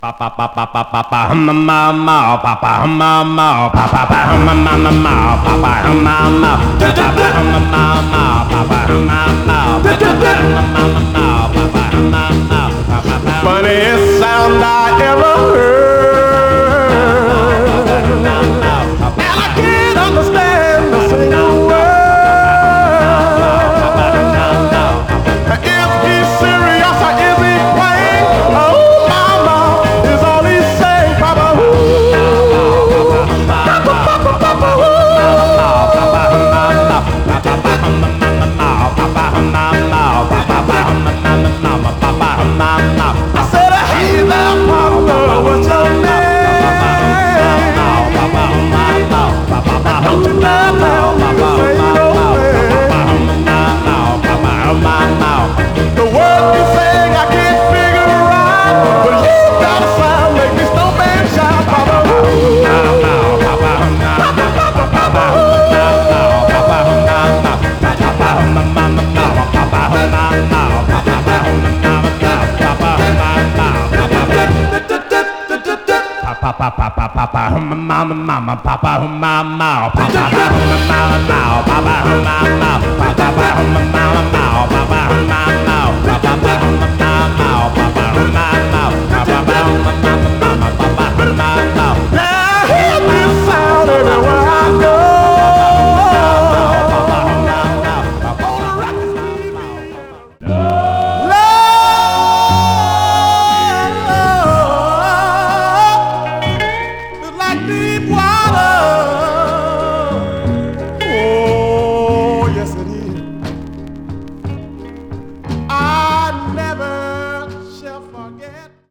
Papa papa papa papa mama mama papa mama papa papa mama mama papa mama papa mama papa mama funniest sound I ever heard, and I can't understand a single word. Is he serious or is he playing? Oh, mama is all he's saying, Papa. Papa, Papa, Papa, I said, hey there, Papa, what's your name? Don't you dare tell me to say no way. The words you sing I can't figure out, but you got a sound make me snowman shout, Papa. Papa, papa, papa, mama, mama, papa, mama, papa, mama, papa, mama, papa, mama, papa, mama, papa, mama, papa, mama,